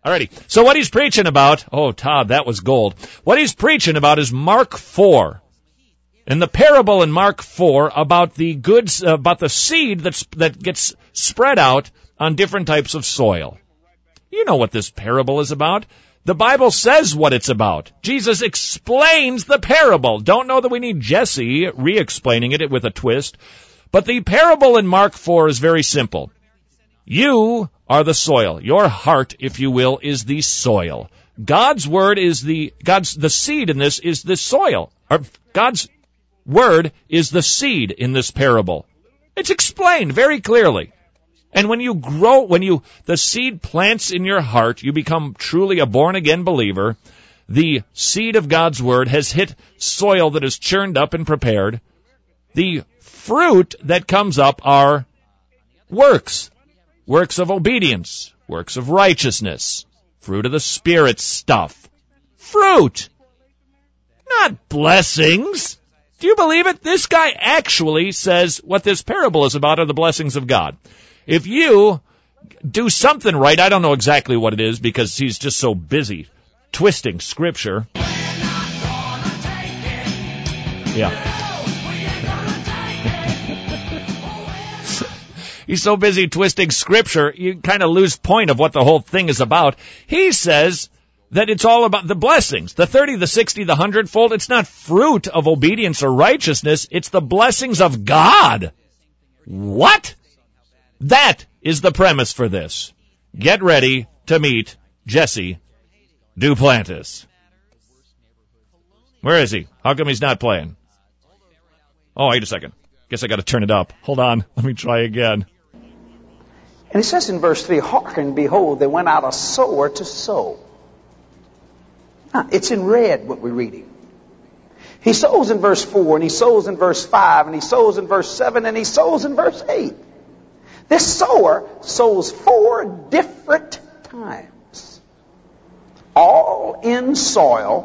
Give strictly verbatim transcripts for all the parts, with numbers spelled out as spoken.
Alrighty, so what he's preaching about, oh, Todd, that was gold. What he's preaching about is Mark four. In the parable in Mark four about the goods, uh, about the seed that's, that gets spread out on different types of soil. You know what this parable is about. The Bible says what it's about. Jesus explains the parable. Don't know that we need Jesse re-explaining it with a twist. But the parable in Mark four is very simple. You are the soil. Your heart, if you will, is the soil. God's word is the, God's, the seed in this is the soil. Or God's word is the seed in this parable. It's explained very clearly. And when you grow, when you, the seed plants in your heart, you become truly a born-again believer. The seed of God's word has hit soil that is churned up and prepared. The fruit that comes up are works. Works of obedience, works of righteousness, fruit of the Spirit stuff. Fruit! Not blessings! Do you believe it? This guy actually says what this parable is about are the blessings of God. If you do something right, I don't know exactly what it is because he's just so busy twisting Scripture. Yeah. He's so busy twisting Scripture, you kind of lose point of what the whole thing is about. He says that it's all about the blessings, the thirty, the sixty, the hundredfold. It's not fruit of obedience or righteousness. It's the blessings of God. What? That is the premise for this. Get ready to meet Jesse Duplantis. Where is he? How come he's not playing? Oh, wait a second. Guess I got to turn it up. Hold on. Let me try again. And it says in verse three, hearken, behold, they went out a sower to sow. Now, it's in red what we're reading. He sows in verse four, and he sows in verse five, and he sows in verse seven, and he sows in verse eight. This sower sows four different times. All in soil.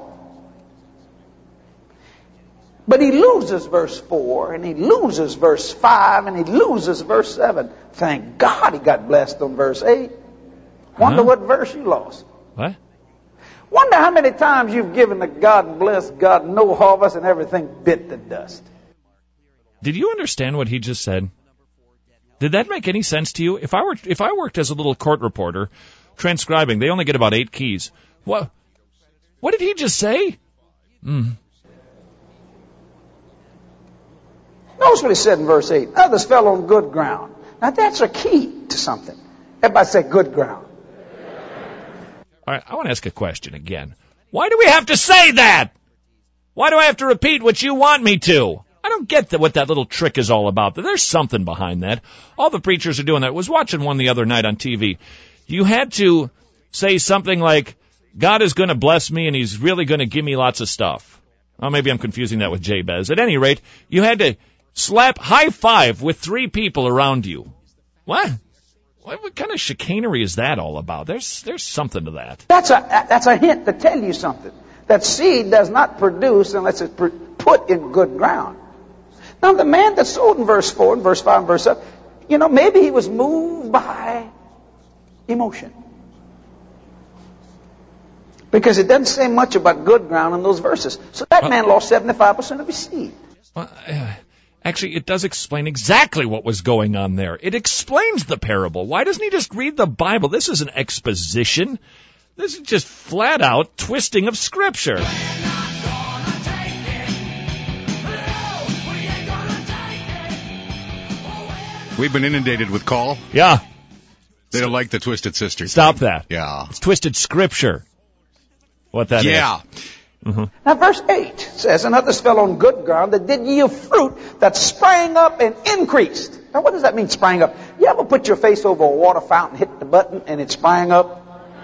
But he loses verse four, and he loses verse five, and he loses verse seven. Thank God he got blessed on verse eight. Wonder huh? what verse you lost. What? Wonder how many times you've given to God bless God, no harvest, and everything bit to dust. Did you understand what he just said? Did that make any sense to you? If I were, if I worked as a little court reporter, transcribing, they only get about eight keys. What? What did he just say? Hmm. Notice what he said in verse eight. Others fell on good ground. Now that's a key to something. Everybody say good ground. All right, I want to ask a question again. Why do we have to say that? Why do I have to repeat what you want me to? I don't get the, what that little trick is all about. There's something behind that. All the preachers are doing that. I was watching one the other night on T V. You had to say something like, God is going to bless me and he's really going to give me lots of stuff. Well, maybe I'm confusing that with Jabez. At any rate, you had to slap high five with three people around you. What? What, what kind of chicanery is that all about? There's there's something to that. That's a that's a hint to tell you something. That seed does not produce unless it's put in good ground. Now the man that sowed in verse four and verse five and verse seven, you know, maybe he was moved by emotion. Because it doesn't say much about good ground in those verses. So that well, man lost seventy-five percent of his seed. Well, uh, Actually, it does explain exactly what was going on there. It explains the parable. Why doesn't he just read the Bible? This is an exposition. This is just flat out twisting of Scripture. We've been inundated with call. Yeah. They don't like the Twisted Sister. Stop thing. that. Yeah. It's twisted Scripture. What that yeah. is. Yeah. Mm-hmm. Now verse eight says, and others fell on good ground that did yield fruit that sprang up and increased. Now what does that mean, sprang up? You ever put your face over a water fountain, hit the button, and it sprang up?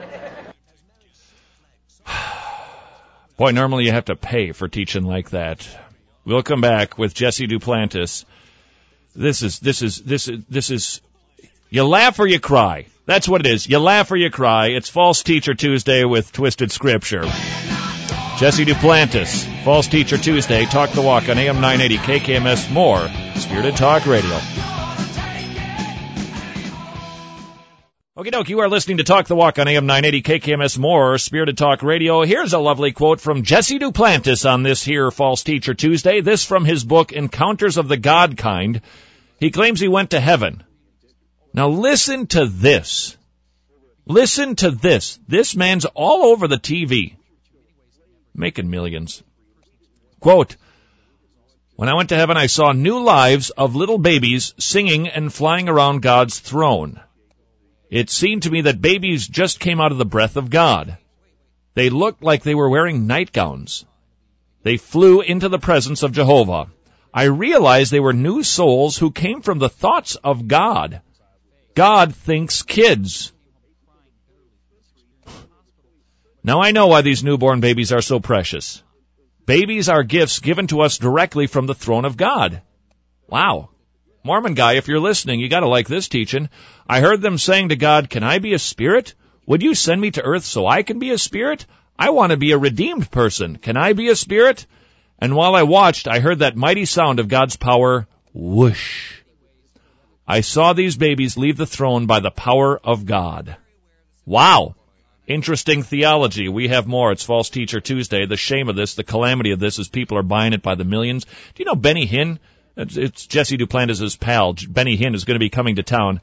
Boy, normally you have to pay for teaching like that. We'll come back with Jesse Duplantis. This is, this is, this is, this is, you laugh or you cry. That's what it is. You laugh or you cry. It's False Teacher Tuesday with Twisted Scripture. Jesse Duplantis, False Teacher Tuesday, Talk the Walk on A M nine eighty K K M S, more Spirited Talk Radio. Okie doke, you are listening to Talk the Walk on A M nine eighty K K M S More, Spirited Talk Radio. Here's a lovely quote from Jesse Duplantis on this here False Teacher Tuesday. This from his book, Encounters of the God Kind. He claims he went to heaven. Now listen to this. Listen to this. This man's all over the T V. Making millions. Quote, when I went to heaven, I saw new lives of little babies singing and flying around God's throne. It seemed to me that babies just came out of the breath of God. They looked like they were wearing nightgowns. They flew into the presence of Jehovah. I realized they were new souls who came from the thoughts of God. God thinks kids. Now I know why these newborn babies are so precious. Babies are gifts given to us directly from the throne of God. Wow. Mormon guy, if you're listening, you gotta like this teaching. I heard them saying to God, can I be a spirit? Would you send me to earth so I can be a spirit? I want to be a redeemed person. Can I be a spirit? And while I watched, I heard that mighty sound of God's power, whoosh. I saw these babies leave the throne by the power of God. Wow. Interesting theology. We have more. It's False Teacher Tuesday. The shame of this, the calamity of this is people are buying it by the millions. Do you know Benny Hinn? It's, it's Jesse Duplantis' pal. Benny Hinn is going to be coming to town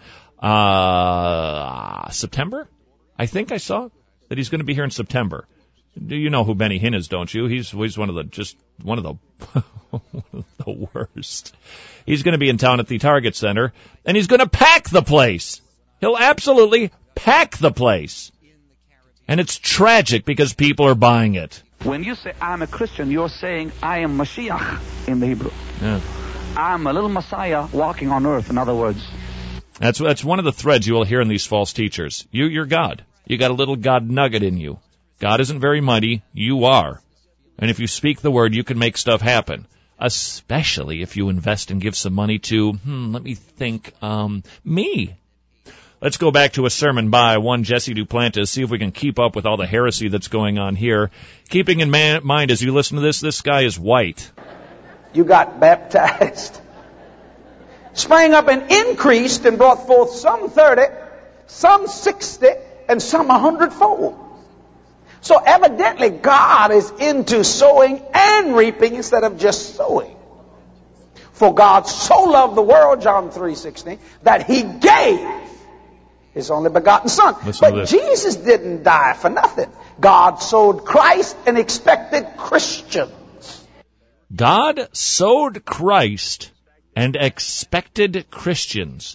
uh September? I think I saw that he's going to be here in September. Do you know who Benny Hinn is, don't you? He's he's one of the just one of the one of the worst. He's going to be in town at the Target Center, and he's going to pack the place. He'll absolutely pack the place. And it's tragic because people are buying it. When you say I'm a Christian, you're saying I am Mashiach in the Hebrew. Yeah. I'm a little Messiah walking on earth, in other words. That's that's one of the threads you will hear in these false teachers. You, you're God. You got a little God nugget in you. God isn't very mighty. You are. And if you speak the word, you can make stuff happen. Especially if you invest and give some money to, hmm, let me think, um, me. Let's go back to a sermon by one Jesse Duplantis, see if we can keep up with all the heresy that's going on here. Keeping in man- mind as you listen to this, this guy is white. You got baptized, sprang up and increased and brought forth some thirty, some sixty, and some a hundredfold. So evidently God is into sowing and reaping instead of just sowing. For God so loved the world, John three sixteen, that he gave his only begotten Son. Listen but Jesus didn't die for nothing. God sowed Christ and expected Christians. God sowed Christ and expected Christians.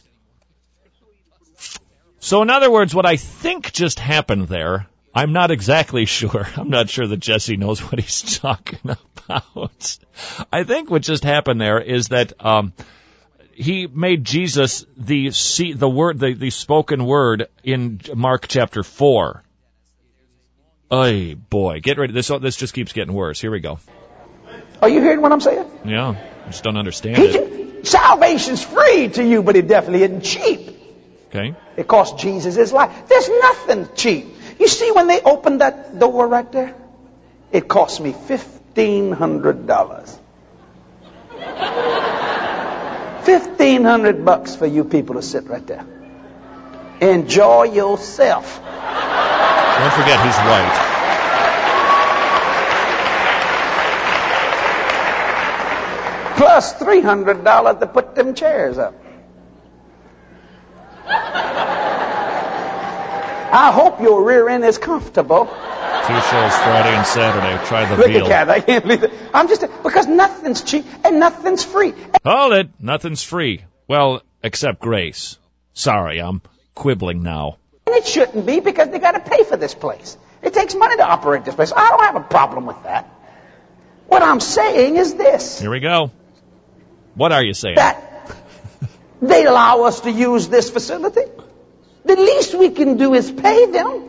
So in other words, what I think just happened there, I'm not exactly sure. I'm not sure that Jesse knows what he's talking about. I think what just happened there is that um he made Jesus the the word the, the spoken word in Mark chapter four. Oy, boy, get ready. This this just keeps getting worse. Here we go. Are you hearing what I'm saying? Yeah, I just don't understand He it. just, salvation's free to you, but it definitely isn't cheap. Okay. It cost Jesus his life. There's nothing cheap. You see when they opened that door right there? It cost me fifteen hundred dollars. Fifteen hundred bucks for you people to sit right there. Enjoy yourself. Don't forget he's white. Plus three hundred dollars to put them chairs up. I hope your rear end is comfortable. Two shows Friday and Saturday. Try the Look veal. at that. I can't believe it. I'm just, because nothing's cheap and nothing's free. Hold it. Nothing's free. Well, except grace. Sorry, I'm quibbling now. And it shouldn't be, because they got to pay for this place. It takes money to operate this place. I don't have a problem with that. What I'm saying is this. Here we go. What are you saying? That they allow us to use this facility. The least we can do is pay them.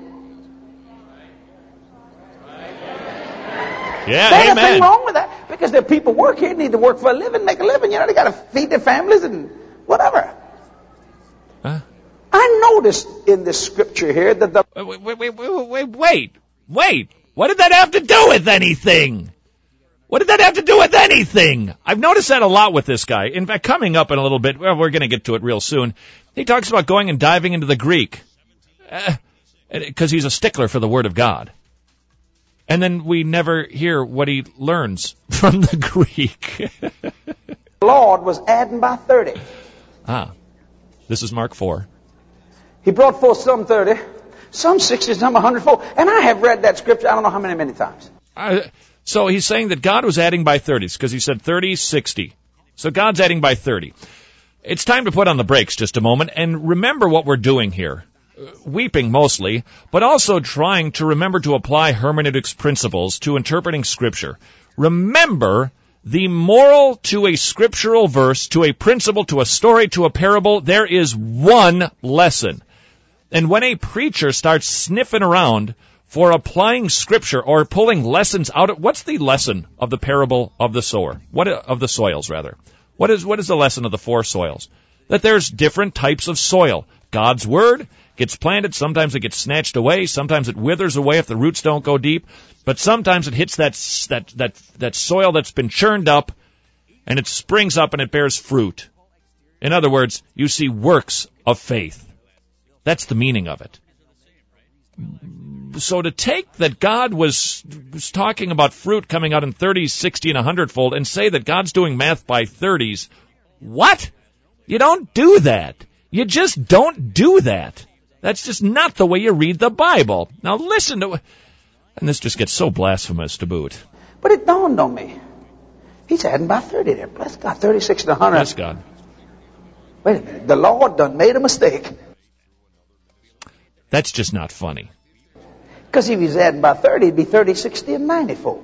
Yeah, There's amen. nothing wrong with that, because there are people work here, need to work for a living, make a living. You know, they got to feed their families and whatever. Huh? I noticed in this scripture here that the Wait, wait, wait, wait, wait, wait, wait. What did that have to do with anything? What did that have to do with anything? I've noticed that a lot with this guy. In fact, coming up in a little bit, well, we're going to get to it real soon. He talks about going and diving into the Greek. Because uh, he's a stickler for the Word of God. And then we never hear what he learns from the Greek. The Lord was adding by thirty. Ah, this is Mark four. He brought forth some thirty, some sixty, some one hundred fold. And I have read that scripture I don't know how many, many times. Uh, so he's saying that God was adding by thirties, because he said thirty, sixty. So God's adding by thirty. It's time to put on the brakes just a moment and remember what we're doing here. Weeping mostly, but also trying to remember to apply hermeneutics principles to interpreting Scripture. Remember the moral to a scriptural verse, to a principle, to a story, to a parable. There is one lesson. And when a preacher starts sniffing around for applying Scripture or pulling lessons out of, what's the lesson of the parable of the sower? What of the soils, rather? What is what is the lesson of the four soils? That there's different types of soil. God's Word gets planted, sometimes it gets snatched away, sometimes it withers away if the roots don't go deep, but sometimes it hits that that that that soil that's been churned up, and it springs up and it bears fruit. In other words, you see works of faith. That's the meaning of it. So to take that God was, was talking about fruit coming out in thirty, sixty, and one hundred fold and say that God's doing math by thirties, what? You don't do that. You just don't do that. That's just not the way you read the Bible. Now listen to... And this just gets so blasphemous to boot. But it dawned on me. He's adding by thirty there. Bless God, thirty, sixty, one hundred. Bless God. Wait a minute. The Lord done made a mistake. That's just not funny. Because if he's adding by thirty, it'd be thirty, sixty, and ninety fold.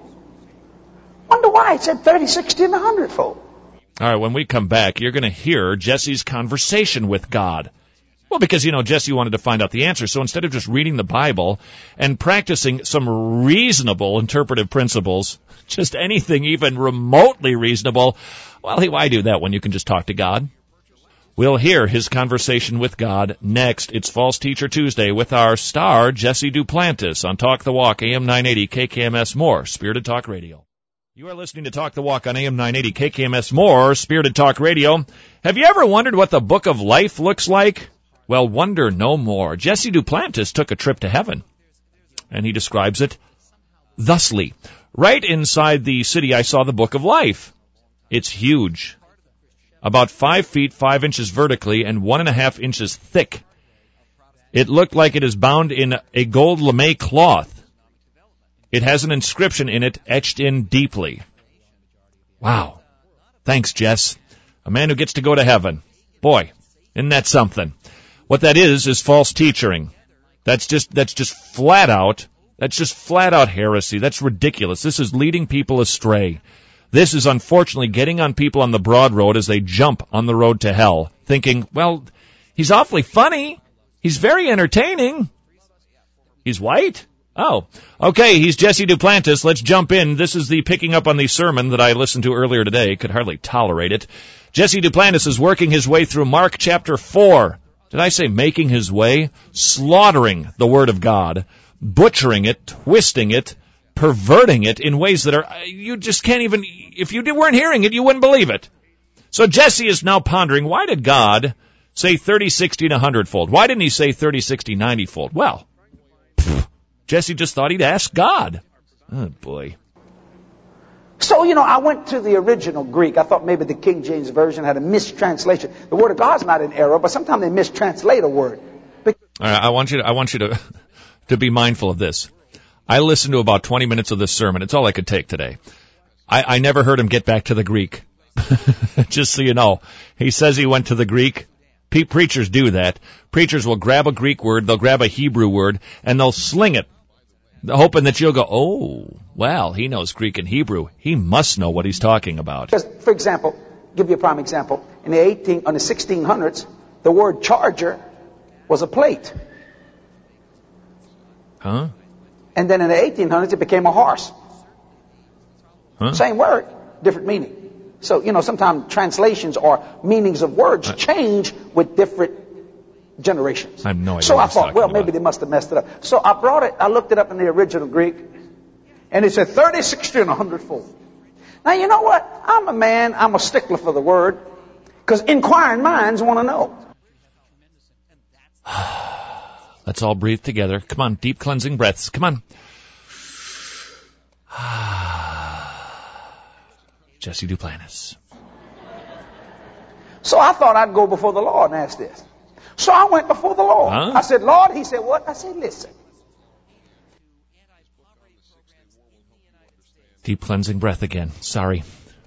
Wonder why it said thirty, sixty, and one hundred fold. All right, when we come back, you're going to hear Jesse's conversation with God. Well, because, you know, Jesse wanted to find out the answer. So instead of just reading the Bible and practicing some reasonable interpretive principles, just anything even remotely reasonable, well, why do that when you can just talk to God? We'll hear his conversation with God next. It's False Teacher Tuesday with our star, Jesse Duplantis, on Talk the Walk, A M nine eighty, K K M S More, Spirited Talk Radio. You are listening to Talk the Walk on A M nine eighty, K K M S More, Spirited Talk Radio. Have you ever wondered what the Book of Life looks like? Well, wonder no more. Jesse Duplantis took a trip to heaven, and he describes it thusly. Right inside the city, I saw the Book of Life. It's huge. About five feet, five inches vertically, and one and a half inches thick. It looked like it is bound in a gold lame cloth. It has an inscription in it etched in deeply. Wow. Thanks, Jess. A man who gets to go to heaven. Boy, isn't that something? What that is, is false teaching. That's just, that's just flat out, that's just flat out heresy. That's ridiculous. This is leading people astray. This is unfortunately getting on people on the broad road as they jump on the road to hell, thinking, well, he's awfully funny. He's very entertaining. He's white? Oh, okay, he's Jesse Duplantis. Let's jump in. This is the picking up on the sermon that I listened to earlier today. Could hardly tolerate it. Jesse Duplantis is working his way through Mark chapter four. Did I say making his way? Slaughtering the Word of God, butchering it, twisting it, perverting it in ways that are, you just can't even, if you weren't hearing it, you wouldn't believe it. So Jesse is now pondering, why did God say thirty, sixty, and one hundred fold? Why didn't he say thirty, sixty, ninety fold? Well, pfft, Jesse just thought he'd ask God. Oh, boy. So, you know, I went to the original Greek. I thought maybe the King James Version had a mistranslation. The Word of God's not in error, but sometimes they mistranslate a word. But All right, I want you to, I want you to, to be mindful of this. I listened to about twenty minutes of this sermon. It's all I could take today. I, I never heard him get back to the Greek. Just so you know. He says he went to the Greek. Pe- preachers do that. Preachers will grab a Greek word, they'll grab a Hebrew word, and they'll sling it, hoping that you'll go, oh, well, he knows Greek and Hebrew. He must know what he's talking about. For example, give you a prime example. In the eighteen, on the sixteen hundreds, the word charger was a plate. Huh? And then in the eighteen hundreds, it became a horse. Huh? Same word, different meaning. So, you know, sometimes translations or meanings of words I, change with different generations. I have no idea. So what I he's thought, talking well, about. maybe they must have messed it up. So I brought it, I looked it up in the original Greek, and it said thirty, sixty, and one hundred fold. Now, you know what? I'm a man, I'm a stickler for the word, because inquiring minds want to know. Let's all breathe together. Come on, deep cleansing breaths. Come on. Jesse Duplantis. So I thought I'd go before the Lord and ask this. So I went before the Lord. Huh? I said, Lord, he said, what? I said, listen. Deep cleansing breath again. Sorry.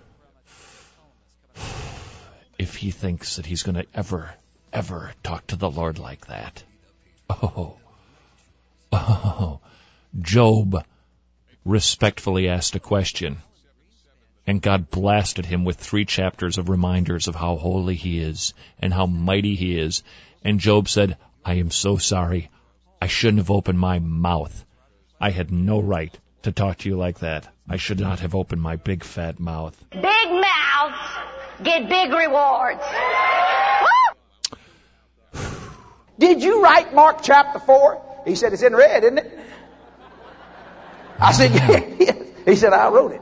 If he thinks that he's going to ever, ever talk to the Lord like that. Oh. Oh. Job respectfully asked a question, and God blasted him with three chapters of reminders of how holy he is and how mighty he is. And Job said, I am so sorry. I shouldn't have opened my mouth. I had no right to talk to you like that. I should not have opened my big fat mouth. Big mouths get big rewards. Did you write Mark chapter four? He said, it's in red, isn't it? I said, yeah. He said, I wrote it.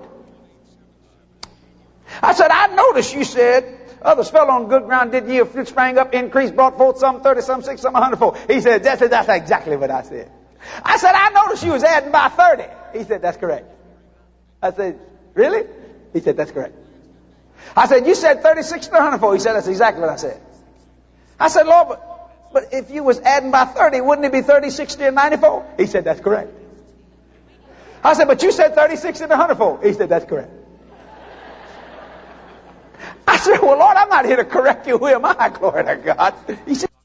I said, I noticed you said, others fell on good ground, did yield fruit, sprang up, increased, brought forth some thirty, some six, some a hundredfold. He said, that's, that's exactly what I said. I said, I noticed you was adding by thirty. He said, that's correct. I said, really? He said, that's correct. I said, you said thirty, sixty, a hundredfold. He said, that's exactly what I said. I said, Lord, but, but if you was adding by thirty, wouldn't it be thirty, sixty, and ninety-fold? He said, that's correct. I said, but you said thirty, sixty, and a hundredfold. He said, that's correct. I said, well, Lord, I'm not here to correct you. Who am I? Glory to God. He said,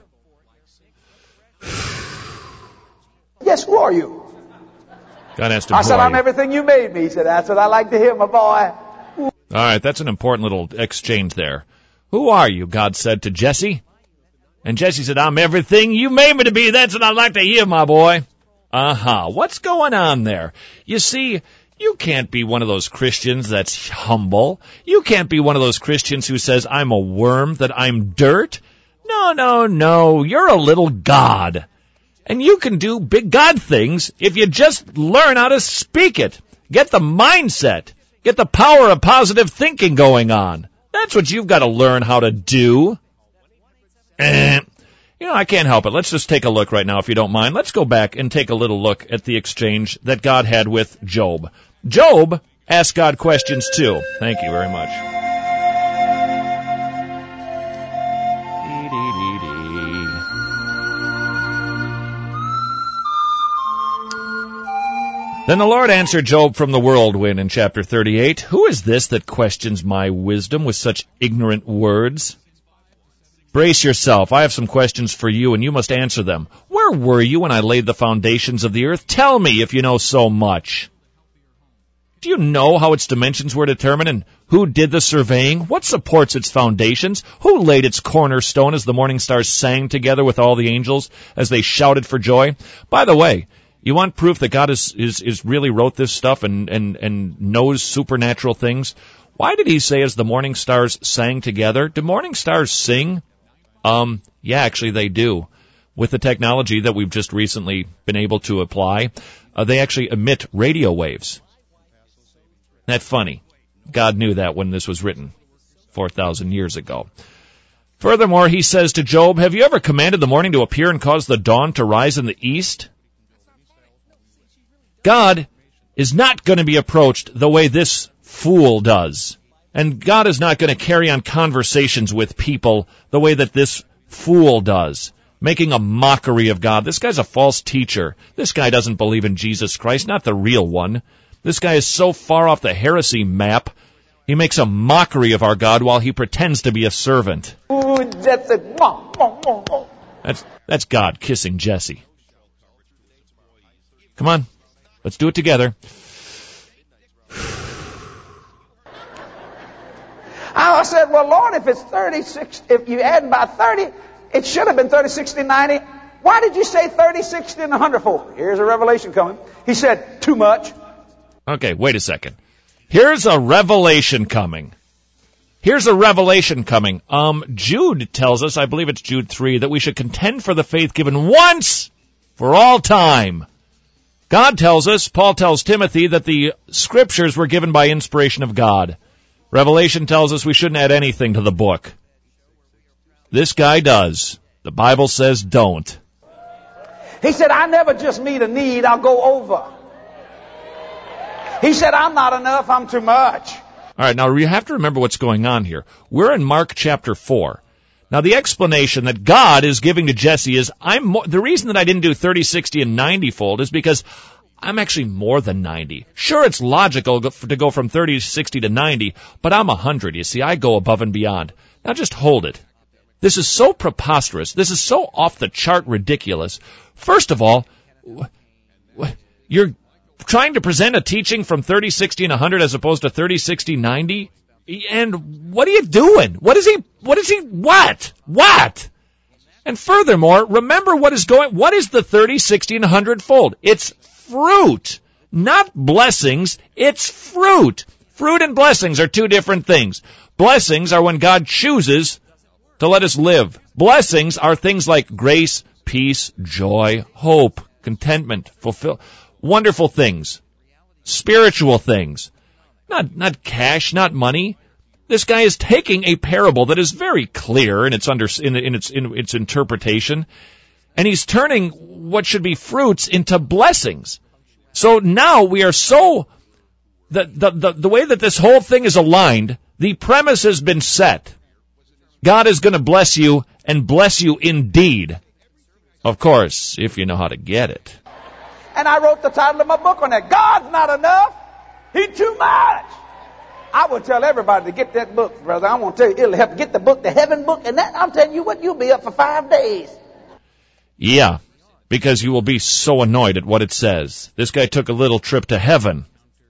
yes, who are you? God asked him, I said, who are I'm you? everything you made me. He said, that's what I like to hear, my boy. All right, that's an important little exchange there. Who are you? God said to Jesse. And Jesse said, I'm everything you made me to be. That's what I like to hear, my boy. Uh-huh. What's going on there? You see, you can't be one of those Christians that's humble. You can't be one of those Christians who says, I'm a worm, that I'm dirt. No, no, no. You're a little God. And you can do big God things if you just learn how to speak it. Get the mindset. Get the power of positive thinking going on. That's what you've got to learn how to do. Eh. You know, I can't help it. Let's just take a look right now, if you don't mind. Let's go back and take a little look at the exchange that God had with Job. Job asked God questions too. Thank you very much. Then the Lord answered Job from the whirlwind in chapter thirty-eight, Who is this that questions my wisdom with such ignorant words? Brace yourself. I have some questions for you, and you must answer them. Where were you when I laid the foundations of the earth? Tell me if you know so much. Do you know how its dimensions were determined, and who did the surveying? What supports its foundations? Who laid its cornerstone as the morning stars sang together with all the angels as they shouted for joy? By the way, you want proof that God is, is, is really wrote this stuff and, and, and knows supernatural things? Why did he say as the morning stars sang together? Do morning stars sing? Um, yeah, actually they do. With the technology that we've just recently been able to apply, uh, they actually emit radio waves. That's funny. God knew that when this was written four thousand years ago. Furthermore, he says to Job, Have you ever commanded the morning to appear and cause the dawn to rise in the east? God is not going to be approached the way this fool does. And God is not going to carry on conversations with people the way that this fool does, making a mockery of God. This guy's a false teacher. This guy doesn't believe in Jesus Christ, not the real one. This guy is so far off the heresy map, he makes a mockery of our God while he pretends to be a servant. Ooh, that's it. That's, that's God kissing Jesse. Come on, let's do it together. I said, well, Lord, if it's thirty-six, if you add by thirty, it should have been thirty, sixty, ninety. Why did you say thirty, sixty, and a hundredfold? Here's a revelation coming. He said, too much. Okay, wait a second. Here's a revelation coming. Here's a revelation coming. Um, Jude tells us, I believe it's Jude three, that we should contend for the faith given once for all time. God tells us, Paul tells Timothy, that the scriptures were given by inspiration of God. Revelation tells us we shouldn't add anything to the book. This guy does. The Bible says don't. He said, I never just meet a need, I'll go over. He said, I'm not enough, I'm too much. All right, now you have to remember what's going on here. We're in Mark chapter four. Now, the explanation that God is giving to Jesse is, I'm more, the reason that I didn't do thirty, sixty, and ninety fold is because I'm actually more than ninety. Sure, it's logical to go from thirty, sixty to ninety, but I'm one hundred. You see, I go above and beyond. Now just hold it. This is so preposterous. This is so off-the-chart ridiculous. First of all, you're trying to present a teaching from thirty, sixty, and one hundred as opposed to thirty, sixty, ninety? And what are you doing? What is he, what is he, what? What? And furthermore, remember what is going, what is the thirty, sixty, and one hundred fold? It's fruit, not blessings. It's fruit. Fruit and blessings are two different things. Blessings are when God chooses to let us live. Blessings are things like grace, peace, joy, hope, contentment, fulfill, wonderful things, spiritual things. Not, not cash, not money. This guy is taking a parable that is very clear in its under, in, in its, in its interpretation, and he's turning what should be fruits into blessings. So now we are so, the, the, the, the way that this whole thing is aligned, the premise has been set. God is going to bless you and bless you indeed. Of course, if you know how to get it. And I wrote the title of my book on that. God's not enough. He's too much. I would tell everybody to get that book, brother. I want to tell you, it'll help get the book, the heaven book, and that, I'm telling you what, you'll be up for five days. Yeah, because you will be so annoyed at what it says. This guy took a little trip to heaven.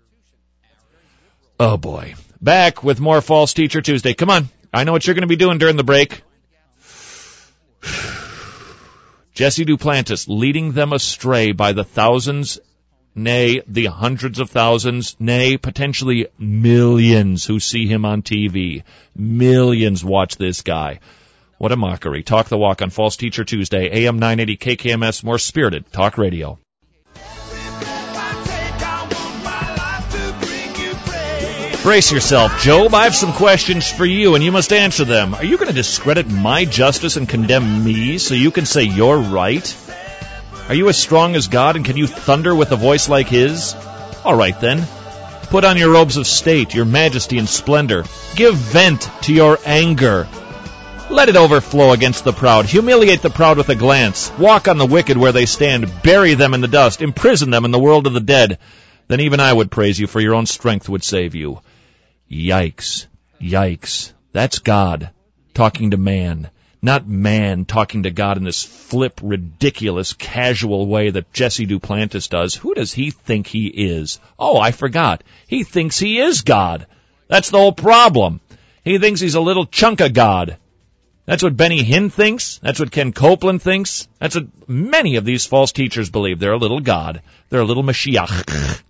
Oh, boy. Back with more False Teacher Tuesday. Come on. I know what you're going to be doing during the break. Jesse Duplantis leading them astray by the thousands, nay, the hundreds of thousands, nay, potentially millions who see him on T V. Millions watch this guy. What a mockery. Talk the Walk on False Teacher Tuesday, A M nine eighty K K M S, more spirited talk radio. Brace yourself, Job. I have some questions for you, and you must answer them. Are you going to discredit my justice and condemn me so you can say you're right? Are you as strong as God, and can you thunder with a voice like His? All right, then. Put on your robes of state, your majesty and splendor. Give vent to your anger. Let it overflow against the proud. Humiliate the proud with a glance. Walk on the wicked where they stand. Bury them in the dust. Imprison them in the world of the dead. Then even I would praise you, for your own strength would save you. Yikes. Yikes. That's God talking to man. Not man talking to God in this flip, ridiculous, casual way that Jesse Duplantis does. Who does he think he is? Oh, I forgot. He thinks he is God. That's the whole problem. He thinks he's a little chunk of God. That's what Benny Hinn thinks. That's what Ken Copeland thinks. That's what many of these false teachers believe. They're a little God. They're a little Mashiach.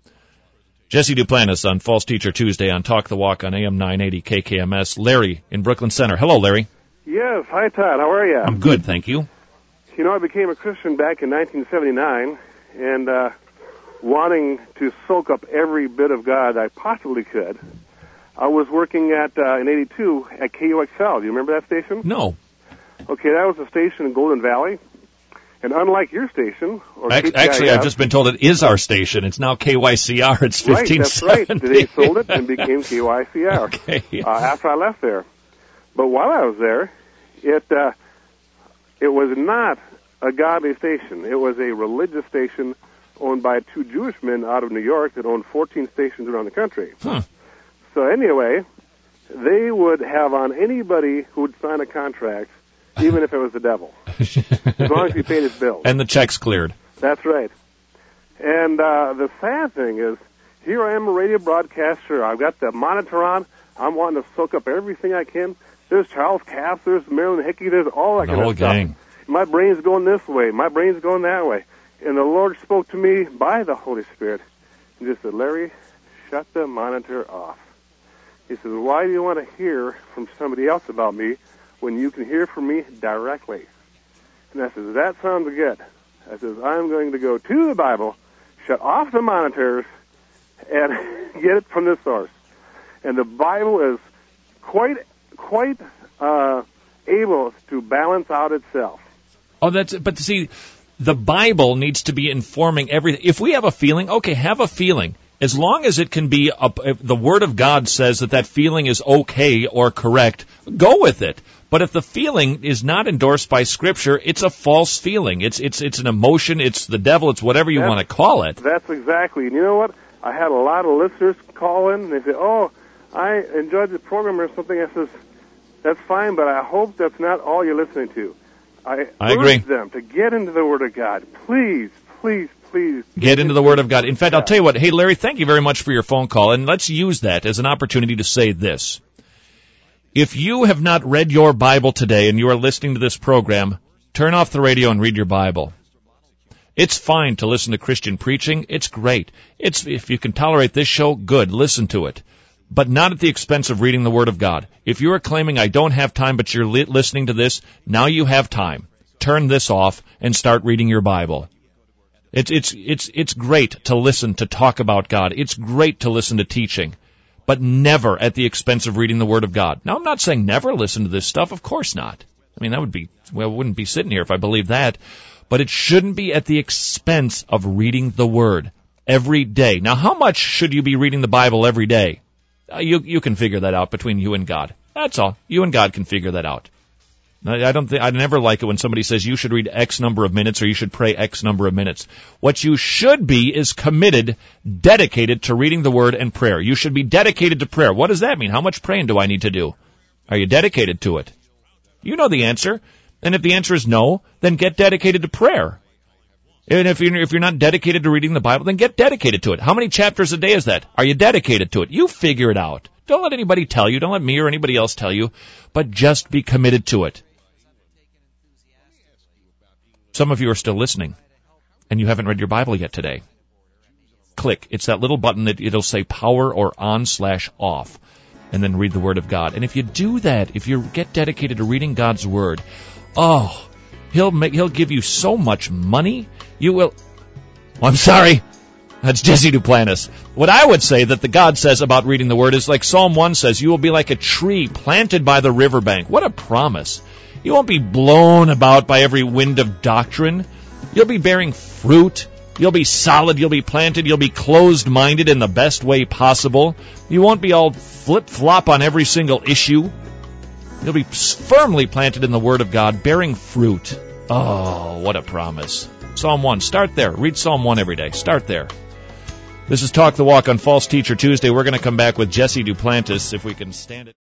Jesse Duplantis on False Teacher Tuesday on Talk the Walk on A M nine eighty K K M S. Larry in Brooklyn Center. Hello, Larry. Yes. Hi, Todd. How are you? I'm good, thank you. You know, I became a Christian back in nineteen seventy-nine, and uh, wanting to soak up every bit of God I possibly could, I was working at uh, in eighty-two at K U X L. Do you remember that station? No. Okay, that was a station in Golden Valley. And unlike your station, or Actually, K T I F, actually, I've just been told it is our station. It's now K Y C R. It's fifteen Right, that's seventy. right. They sold it and became K Y C R Okay. uh, after I left there. But while I was there, it uh, it was not a godly station. It was a religious station owned by two Jewish men out of New York that owned fourteen stations around the country. Huh. So anyway, they would have on anybody who would sign a contract, even if it was the devil, as long as he paid his bills. And the check's cleared. That's right. And uh, the sad thing is, here I am, a radio broadcaster. I've got the monitor on. I'm wanting to soak up everything I can. There's Charles Cass, there's Marilyn Hickey, there's all that The kind whole of stuff. gang. My brain's going this way. My brain's going that way. And the Lord spoke to me by the Holy Spirit and just said, Larry, shut the monitor off. He says, why do you want to hear from somebody else about me when you can hear from me directly? And I says, that sounds good. I says, I'm going to go to the Bible, shut off the monitors, and get it from the source. And the Bible is quite, quite uh, able to balance out itself. Oh, that's but see, the Bible needs to be informing everything. If we have a feeling, okay, have a feeling. As long as it can be, a, if the Word of God says that that feeling is okay or correct, go with it. But if the feeling is not endorsed by Scripture, it's a false feeling. It's it's it's an emotion. It's the devil. It's whatever you that's, want to call it. That's exactly. And you know what? I had a lot of listeners call in, and they say, oh, I enjoyed the program or something. I says, that's fine, but I hope that's not all you're listening to. I, I agree. urge them to get into the Word of God. Please, please, please. Get into the Word of God. In fact, I'll tell you what. Hey, Larry, thank you very much for your phone call, and let's use that as an opportunity to say this. If you have not read your Bible today and you are listening to this program, turn off the radio and read your Bible. It's fine to listen to Christian preaching. It's great. It's if you can tolerate this show, good. Listen to it. But not at the expense of reading the Word of God. If you are claiming, I don't have time, but you're li- listening to this, now you have time. Turn this off and start reading your Bible. It's, it's, it's, it's great to listen to talk about God. It's great to listen to teaching. But never at the expense of reading the Word of God. Now, I'm not saying never listen to this stuff. Of course not. I mean, that would be, well, I wouldn't be sitting here if I believed that. But it shouldn't be at the expense of reading the Word every day. Now, how much should you be reading the Bible every day? Uh, you you can figure that out between you and God. That's all. You and God can figure that out. I don't think I never like it when somebody says you should read X number of minutes or you should pray X number of minutes. What you should be is committed, dedicated to reading the Word and prayer. You should be dedicated to prayer. What does that mean? How much praying do I need to do? Are you dedicated to it? You know the answer. And if the answer is no, then get dedicated to prayer. And if you're, if you're not dedicated to reading the Bible, then get dedicated to it. How many chapters a day is that? Are you dedicated to it? You figure it out. Don't let anybody tell you. Don't let me or anybody else tell you. But just be committed to it. Some of you are still listening, and you haven't read your Bible yet today. Click. It's that little button that it'll say power or on slash off, and then read the Word of God. And if you do that, if you get dedicated to reading God's Word, oh, He'll make, He'll give you so much money. You will. Oh, I'm sorry. That's Jesse Duplantis. What I would say that the God says about reading the Word is like Psalm one says, you will be like a tree planted by the riverbank. What a promise. You won't be blown about by every wind of doctrine. You'll be bearing fruit. You'll be solid. You'll be planted. You'll be closed-minded in the best way possible. You won't be all flip-flop on every single issue. You'll be firmly planted in the Word of God, bearing fruit. Oh, what a promise. Psalm one. Start there. Read Psalm one every day. Start there. This is Talk the Walk on False Teacher Tuesday. We're going to come back with Jesse Duplantis if we can stand it.